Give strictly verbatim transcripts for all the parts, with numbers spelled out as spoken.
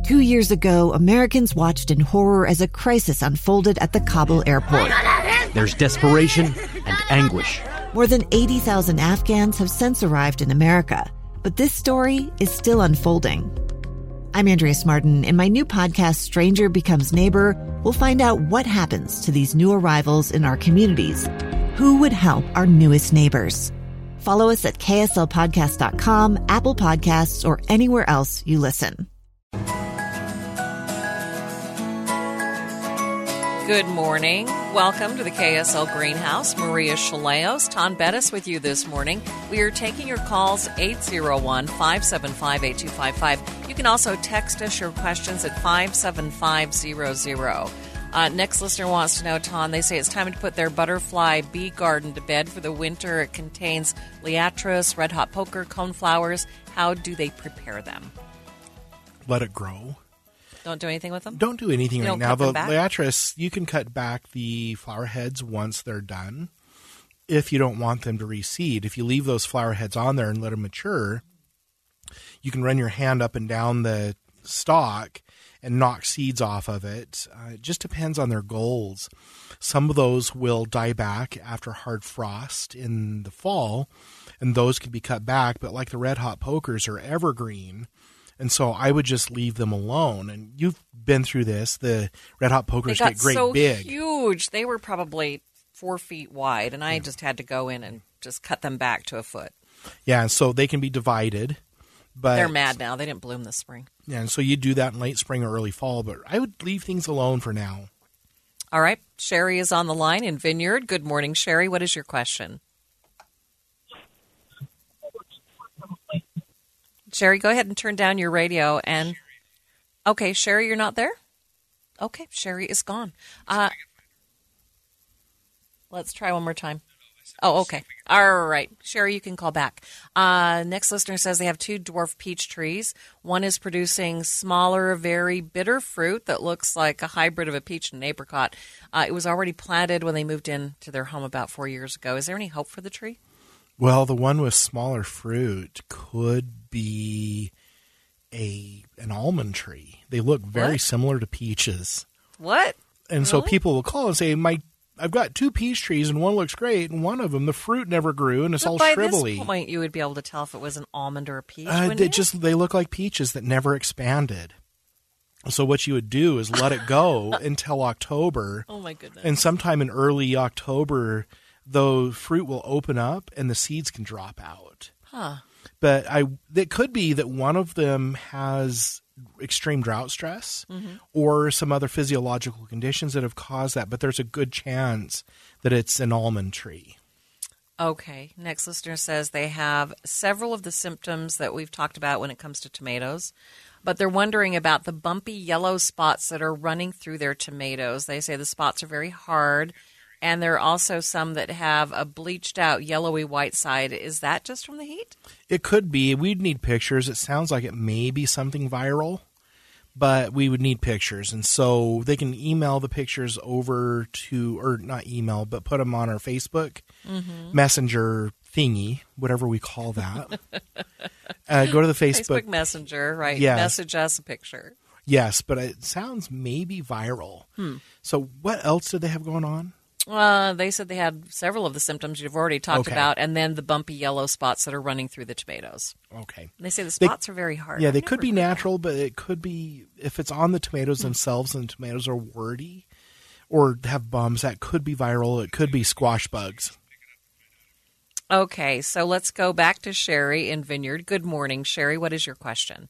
Two years ago, Americans watched in horror as a crisis unfolded at the Kabul airport. There's desperation and anguish. More than eighty thousand Afghans have since arrived in America, but this story is still unfolding. I'm Andrea Martin. In my new podcast, Stranger Becomes Neighbor, we'll find out what happens to these new arrivals in our communities. Who would help our newest neighbors? Follow us at K S L podcast dot com, Apple Podcasts, or anywhere else you listen. Good morning. Welcome to the K S L Greenhouse. Maria Chaleos, Tom Bettis with you this morning. We are taking your calls eight oh one, five seven five, eight two five five. You can also text us your questions at five seven five zero zero. Uh, next listener wants to know, Tom, they say it's time to put their butterfly bee garden to bed for the winter. It contains liatris, red hot poker, coneflowers. How do they prepare them? Let it grow. Don't do anything with them? Don't do anything You right don't now. cut them The back? liatris, you can cut back the flower heads once they're done if you don't want them to reseed. If you leave those flower heads on there and let them mature, you can run your hand up and down the stalk and knock seeds off of it. Uh, it just depends on their goals. Some of those will die back after hard frost in the fall, and those can be cut back. But like the red hot pokers are evergreen, and so I would just leave them alone. And you've been through this. The red hot pokers They got get great so big. huge. They were probably four feet wide, and I just had to go in and just cut them back to a foot. Yeah, and so they can be divided. But They're mad now. They didn't bloom this spring. Yeah, and so you do that in late spring or early fall. But I would leave things alone for now. All right. Sherry is on the line in Vineyard. Good morning, Sherry. What is your question? Sherry, go ahead and turn down your radio. And okay, Sherry, you're not there? Okay, Sherry is gone. Uh, let's try one more time. Oh, okay. All right. Sherry, you can call back. Uh, next listener says they have two dwarf peach trees. One is producing smaller, very bitter fruit that looks like a hybrid of a peach and an apricot. Uh, it was already planted when they moved into their home about four years ago. Is there any hope for the tree? Well, the one with smaller fruit could be a an almond tree. They look very What? similar to peaches. What? And so Really? people will call and say, "My, I've got two peach trees, and one looks great, and one of them, the fruit never grew, and it's But all by shrivelly." this point, you would be able to tell if it was an almond or a peach, Uh, wouldn't they you? just they look like peaches that never expanded. So what you would do is let it go until October, Oh, my goodness. and sometime in early October, the fruit will open up and the seeds can drop out. Huh. But I, it could be that one of them has extreme drought stress Mm-hmm. or some other physiological conditions that have caused that. But there's a good chance that it's an almond tree. Okay. Next listener says they have several of the symptoms that we've talked about when it comes to tomatoes, but they're wondering about the bumpy yellow spots that are running through their tomatoes. They say the spots are very hard, and there are also some that have a bleached out yellowy white side. Is that just from the heat? It could be. We'd need pictures. It sounds like it may be something viral, but we would need pictures. And so they can email the pictures over to, or not email, but put them on our Facebook Mm-hmm. Messenger thingy, whatever we call that. uh, go to the Facebook. Facebook Messenger, right? Yes. Message us a picture. Yes, but it sounds maybe viral. Hmm. So what else did they have going on? Uh, they said they had several of the symptoms you've already talked Okay. about, and then the bumpy yellow spots that are running through the tomatoes. Okay. And they say the They- spots are very hard. Yeah, I've they could never be heard that. natural, but it could be, if it's on the tomatoes themselves and the tomatoes are wordy or have bums, that could be viral. It could be squash bugs. Okay, so let's go back to Sherry in Vineyard. Good morning, Sherry. What is your question?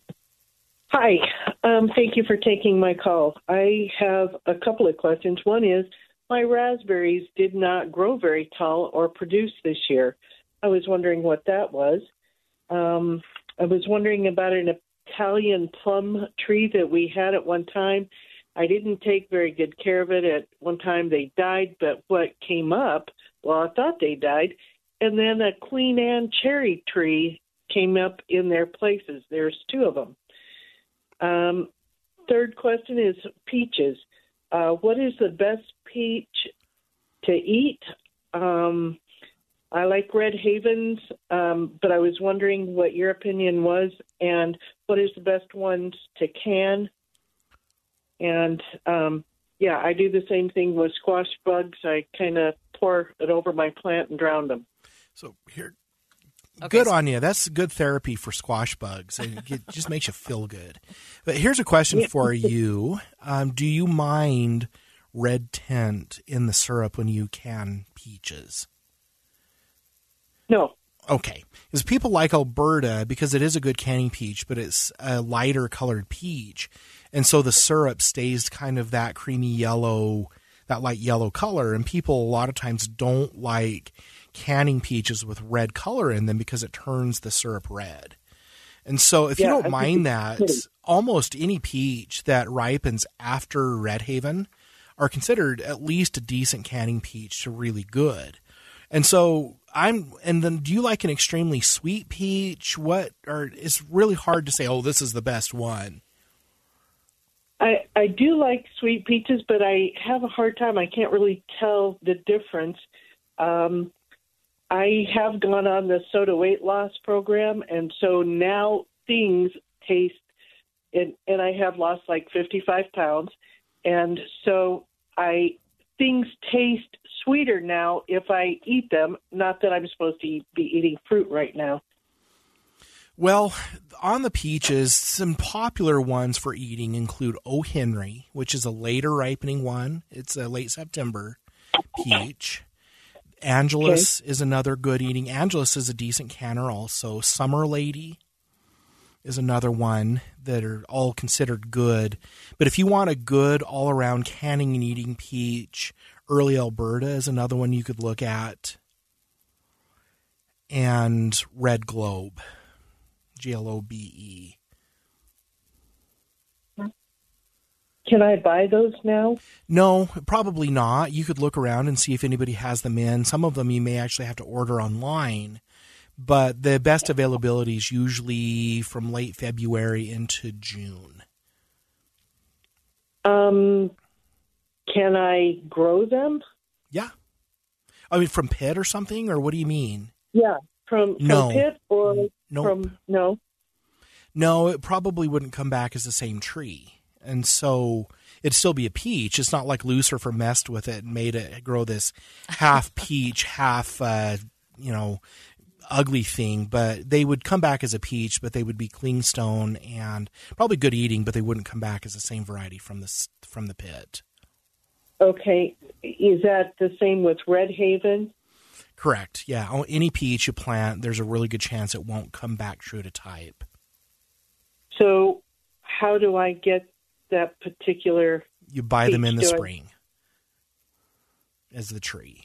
Hi. Um, thank you for taking my call. I have a couple of questions. One is, my raspberries did not grow very tall or produce this year. I was wondering what that was. Um, I was wondering about an Italian plum tree that we had at one time. I didn't take very good care of it. At one time they died, but what came up, well, I thought they died. And then a Queen Anne cherry tree came up in their places. There's two of them. Um, third question is peaches. Uh, what is the best peach to eat? Um, I like Red Havens, um, but I was wondering what your opinion was, and what is the best ones to can. And, um, yeah, I do the same thing with squash bugs. I kind of pour it over my plant and drown them. So here, Okay, good so- on you. That's good therapy for squash bugs. It it just makes you feel good. But here's a question for you. Um, do you mind red tint in the syrup when you can peaches? No. Okay. Because people like Alberta because it is a good canning peach, but it's a lighter colored peach. And so the syrup stays kind of that creamy yellow, that light yellow color. And people a lot of times don't like canning peaches with red color in them because it turns the syrup red. And so if Yeah, you I don't think mind it's that, pretty. almost any peach that ripens after Red Haven are considered at least a decent canning peach to really good. And so I'm, and then do you like an extremely sweet peach? What, or it's really hard to say, oh, this is the best one. I, I do like sweet peaches, but I have a hard time. I can't really tell the difference. Um, I have gone on the soda weight loss program, and so now things taste, and, and I have lost like fifty-five pounds, and so I things taste sweeter now if I eat them. Not that I'm supposed to eat, be eating fruit right now. Well, on the peaches, some popular ones for eating include O. Henry, which is a later ripening one. It's a late September peach. Angelus okay. is another good eating. Angelus is a decent canner also. Summer Lady is another one that are all considered good. But if you want a good all-around canning and eating peach, Early Alberta is another one you could look at. And Red Globe, G L O B E. Can I buy those now? No, probably not. You could look around and see if anybody has them in. Some of them you may actually have to order online. But the best availability is usually from late February into June. Um, can I grow them? Yeah. I mean, from pit or something, or what do you mean? Yeah, from, from no. pit or nope. from, no? No, it probably wouldn't come back as the same tree. And so it'd still be a peach. It's not like Lucifer messed with it and made it grow this half peach, half, uh, you know, ugly thing. But they would come back as a peach, but they would be clingstone and probably good eating, but they wouldn't come back as the same variety from the, from the pit. Okay. Is that the same with Red Haven? Correct. Yeah. Any peach you plant, there's a really good chance it won't come back true to type. So how do I get that particular You buy them in the I... spring as the tree.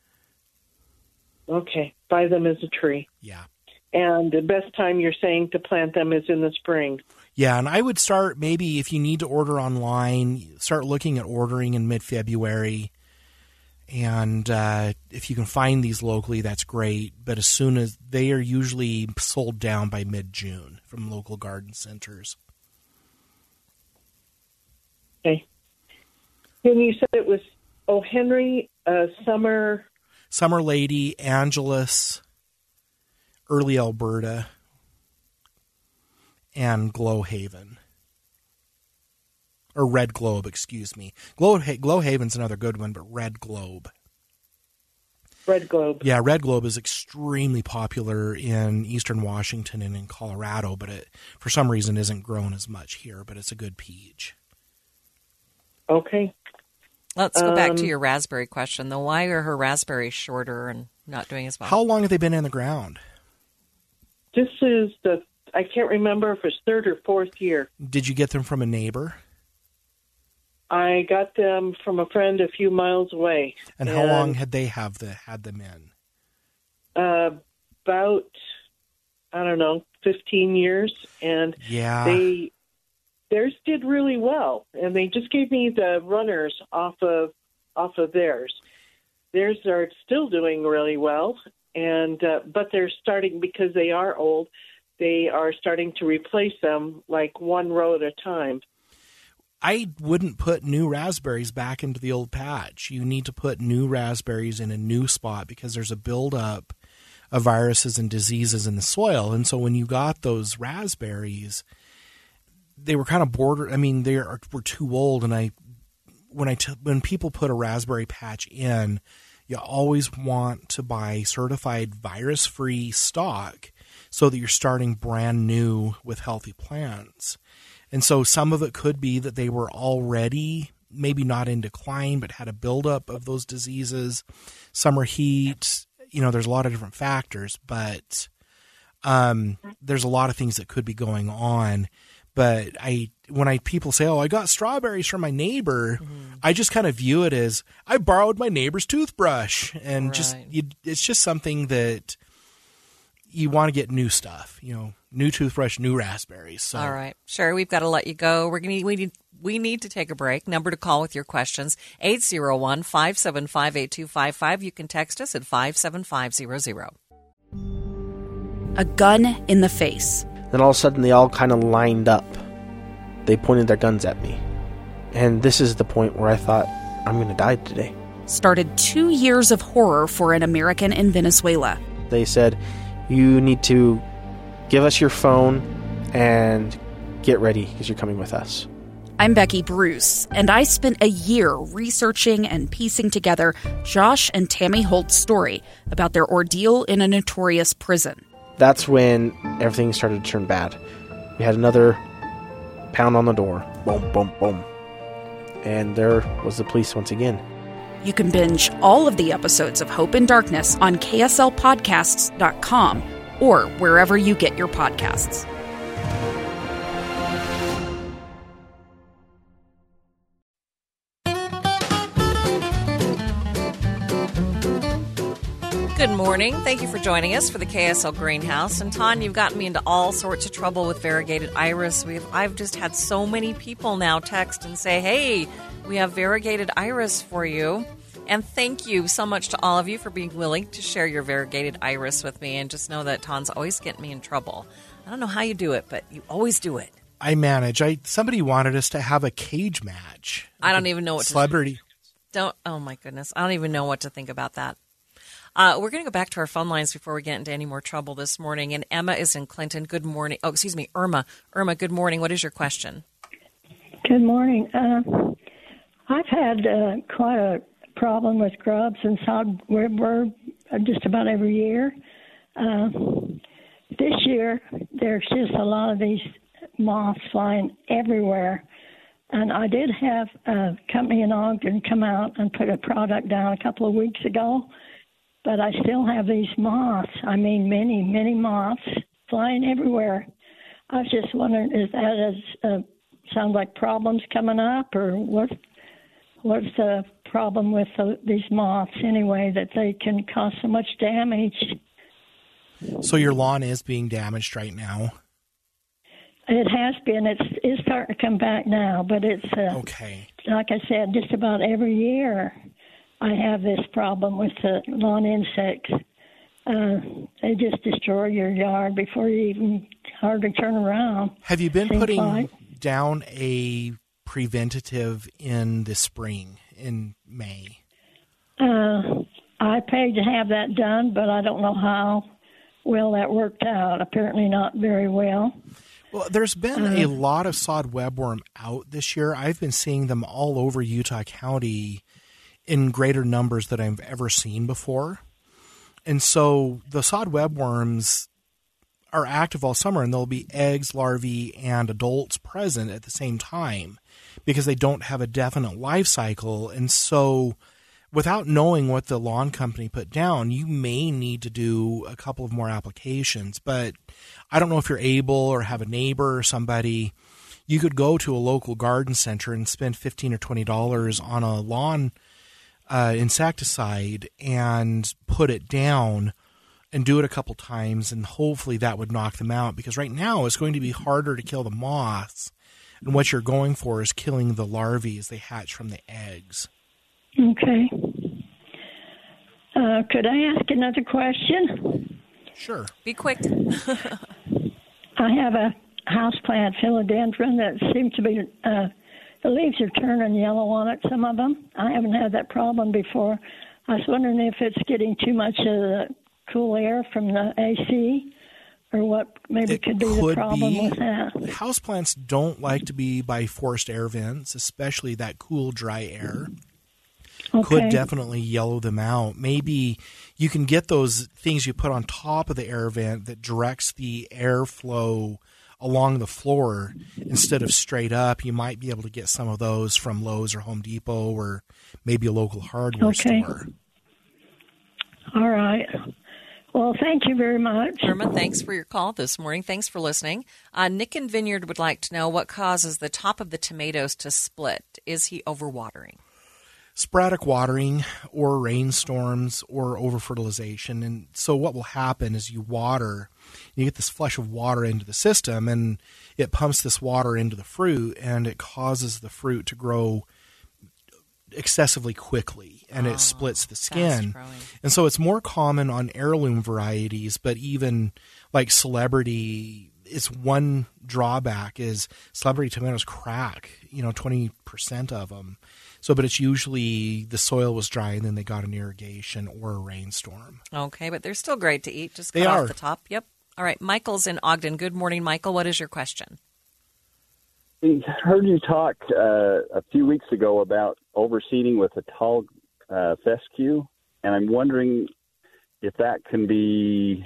Okay. Buy them as a tree. Yeah. And the best time you're saying to plant them is in the spring. Yeah, and I would start maybe if you need to order online, start looking at ordering in mid-February. And uh, if you can find these locally, that's great. But as soon as they are usually sold down by mid-June from local garden centers. Okay. And you said it was O. Henry, uh, Summer... Summer Lady, Angelus, Early Alberta, and Glow Haven. Or Red Globe, excuse me. Glow, Glow Haven's another good one, but Red Globe. Red Globe. Yeah, Red Globe is extremely popular in eastern Washington and in Colorado, but it, for some reason, isn't grown as much here, but it's a good peach. Okay. Let's go um, back to your raspberry question, though. Why are her raspberries shorter and not doing as well? How long have they been in the ground? This is the, I can't remember if it's third or fourth year. Did you get them from a neighbor? I got them from a friend a few miles away. And, and how long had they have the, had them in? Uh, about, I don't know, fifteen years. And yeah. they... Theirs did really well, and they just gave me the runners off of off of theirs. Theirs are still doing really well, and uh, but they're starting, because they are old, they are starting to replace them like one row at a time. I wouldn't put new raspberries back into the old patch. You need to put new raspberries in a new spot because there's a buildup of viruses and diseases in the soil, and so when you got those raspberries, they were kind of border. I mean, they are, were too old. And I, when I t- when people put a raspberry patch in, you always want to buy certified virus-free stock so that you're starting brand new with healthy plants. And so some of it could be that they were already maybe not in decline, but had a buildup of those diseases, summer heat. You know, there's a lot of different factors, but um, there's a lot of things that could be going on. But I, when I people say, "Oh, I got strawberries from my neighbor," mm-hmm. I just kind of view it as I borrowed my neighbor's toothbrush, and right. just you, it's just something that you want to get new stuff, you know, new toothbrush, new raspberries. So. All right, sure. We've got to let you go. We're gonna we need we need to take a break. Number to call with your questions: eight zero one, five seven five, eight two five five. You can text us at five seven five zero zero. A gun in the face. Then all of a sudden, they all kind of lined up. They pointed their guns at me. And this is the point where I thought, I'm going to die today. Started two years of horror for an American in Venezuela. They said, you need to give us your phone and get ready because you're coming with us. I'm Becky Bruce, and I spent a year researching and piecing together Josh and Tammy Holt's story about their ordeal in a notorious prison. That's when everything started to turn bad. We had another pound on the door. Boom, boom, boom. And there was the police once again. You can binge all of the episodes of Hope in Darkness on K S L podcasts dot com or wherever you get your podcasts. Good morning. Thank you for joining us for the K S L Greenhouse. And Ton, you've gotten me into all sorts of trouble with variegated iris. We've I've just had so many people now text and say, hey, we have variegated iris for you. And thank you so much to all of you for being willing to share your variegated iris with me. And just know that Ton's always getting me in trouble. I don't know how you do it, but you always do it. I manage. I Somebody wanted us to have a cage match. I don't even know what celebrity. to Don't. Oh, my goodness. I don't even know what to think about that. Uh, we're going to go back to our phone lines before we get into any more trouble this morning. And Emma is in Clinton. Good morning. Oh, excuse me, Irma. Irma, good morning. What is your question? Good morning. Uh, I've had uh, quite a problem with grubs and sodwebworm just about every year. Uh, this year, there's just a lot of these moths flying everywhere. And I did have a company in Ogden come out and put a product down a couple of weeks ago. But I still have these moths. I mean, many, many moths flying everywhere. I was just wondering, is that as uh, sound like problems coming up, or what? What's the problem with the, these moths anyway that they can cause so much damage? So your lawn is being damaged right now. It has been. It's it's starting to come back now, but it's uh, okay. Like I said, just about every year. I have this problem with the lawn insects. Uh, they just destroy your yard before you even hardly turn around. Have you been Seems putting like. down a preventative in the spring, in May? Uh, I paid to have that done, but I don't know how well that worked out. Apparently not very well. Well, there's been uh, a lot of sod webworm out this year. I've been seeing them all over Utah County in greater numbers than I've ever seen before. And so the sod webworms are active all summer, and there'll be eggs, larvae, and adults present at the same time because they don't have a definite life cycle. And so without knowing what the lawn company put down, you may need to do a couple of more applications. But I don't know if you're able or have a neighbor or somebody. You could go to a local garden center and spend fifteen or twenty dollars on a lawn Uh, insecticide and put it down and do it a couple times, and hopefully that would knock them out, because right now it's going to be harder to kill the moths, and what you're going for is killing the larvae as they hatch from the eggs. Okay. Uh, could I ask another question? Sure. Be quick. I have a houseplant philodendron that seems to be... Uh, The leaves are turning yellow on it, some of them. I haven't had that problem before. I was wondering if it's getting too much of the cool air from the A C, or what maybe It could be the could problem be. with that? Houseplants don't like to be by forced air vents, especially that cool, dry air. Okay. Could definitely yellow them out. Maybe you can get those things you put on top of the air vent that directs the airflow along the floor instead of straight up. You might be able to get some of those from Lowe's or Home Depot or maybe a local hardware Okay. store. All right. Well, thank you very much. Irma, thanks for your call this morning. Thanks for listening. Uh, Nick in Vineyard would like to know what causes the top of the tomatoes to split. Is he overwatering? Sporadic watering or rainstorms or over-fertilization. And so what will happen is you water, you get this flush of water into the system, and it pumps this water into the fruit, and it causes the fruit to grow excessively quickly, and Oh, it splits the skin. fast-growing. And so it's more common on heirloom varieties, but even like celebrity, it's one drawback is celebrity tomatoes crack, you know, twenty percent of them. So, but it's usually the soil was dry and then they got an irrigation or a rainstorm. Okay, but they're still great to eat. Just cut They off are. the top. Yep. All right, Michael's in Ogden. Good morning, Michael. What is your question? I heard you talk uh, a few weeks ago about overseeding with a tall uh, fescue, and I'm wondering if that can be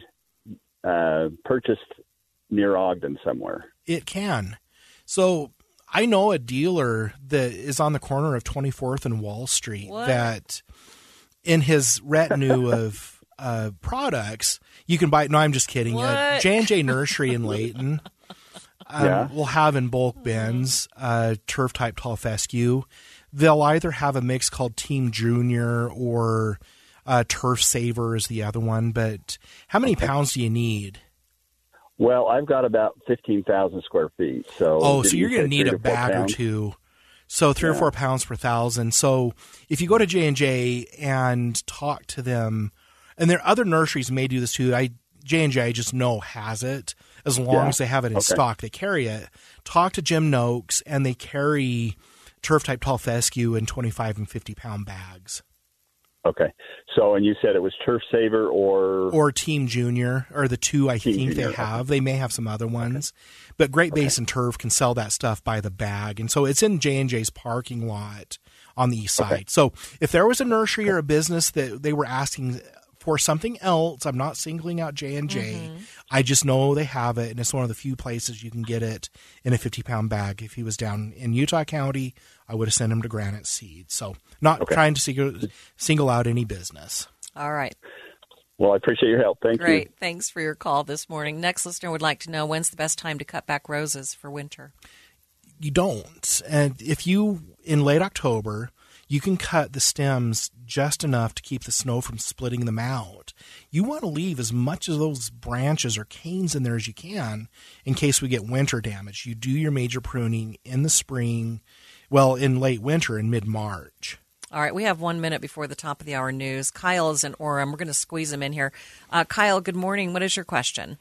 uh, purchased near Ogden somewhere. It can. So I know a dealer that is on the corner of twenty-fourth and Wall Street What? that in his retinue of uh, products, you can buy. No, I'm just kidding. Uh, What? J and J Nursery in Layton um, Yeah. will have in bulk bins uh, turf type tall fescue. They'll either have a mix called Team Junior or uh, Turf Saver is the other one. But how many pounds do you need? Well, I've got about fifteen thousand square feet. So Oh, did so you you're going to say need three a to four bag pounds? or two. So three or Yeah. four pounds per thousand. So if you go to J and J and talk to them, and there other nurseries may do this too. I J and J I just know has it as long Yeah. as they have it in Okay. stock. They carry it. Talk to Jim Noakes, and they carry turf type tall fescue in twenty-five and fifty pound bags. Okay. So, and you said it was Turf Saver or... Or Team Junior, or the two I Team think Junior, they have. They may have some other ones. But Great Okay. Basin Turf can sell that stuff by the bag. And so it's in J and J's parking lot on the east side. Okay. So if there was a nursery or a business that they were asking for something else, I'm not singling out J and J. Mm-hmm. I just know they have it, and it's one of the few places you can get it in a fifty pound bag. If he was down in Utah County, I would have sent him to Granite Seed. So not Okay. trying to single, single out any business. All right. Well, I appreciate your help. Thank Great. you. Thanks for your call this morning. Next listener would like to know when's the best time to cut back roses for winter. You don't. And if you, in late October, you can cut the stems just enough to keep the snow from splitting them out. You want to leave as much of those branches or canes in there as you can in case we get winter damage. You do your major pruning in the spring, well, in late winter, in mid-March. All right, we have one minute before the top of the hour news. Kyle is in Orem. We're going to squeeze him in here. Uh, Kyle, good morning. What is your question?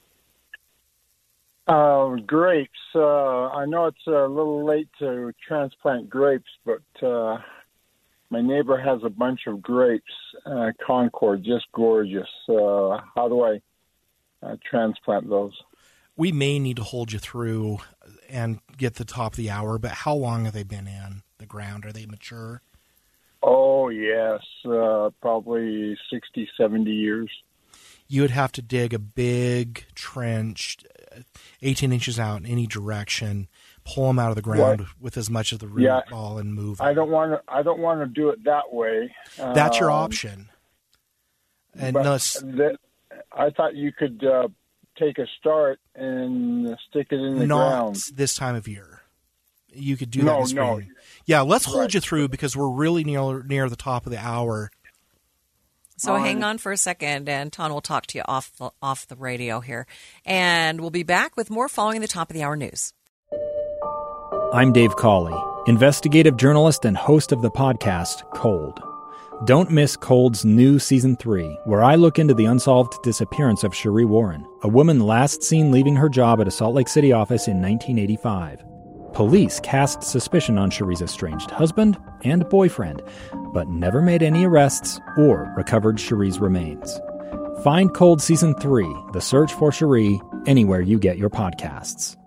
Uh, grapes. Uh, I know it's a little late to transplant grapes, but uh, my neighbor has a bunch of grapes, uh, Concord, just gorgeous. Uh, how do I uh, transplant those? We may need to hold you through and get the top of the hour, but how long have they been in the ground? Are they mature? Oh, yes, uh, probably sixty, seventy years. You would have to dig a big trench, eighteen inches out in any direction, pull them out of the ground What? with as much of the root Yeah. ball and move I them. don't want to. I don't want to do it that way. That's your Um, option. And but no, it's- that, I thought you could uh, take a start and stick it in the not ground. this time of year. You could do No, that in the spring. no. Yeah, let's hold Right. you through because we're really near near the top of the hour. So Um, hang on for a second, and Ton will talk to you off the, off the radio here. And we'll be back with more following the top of the hour news. I'm Dave Cawley, investigative journalist and host of the podcast Cold. Don't miss Cold's new Season three, where I look into the unsolved disappearance of Cherie Warren, a woman last seen leaving her job at a Salt Lake City office in nineteen eighty-five. Police cast suspicion on Cherie's estranged husband and boyfriend, but never made any arrests or recovered Cherie's remains. Find Cold Season three, The Search for Cherie, anywhere you get your podcasts.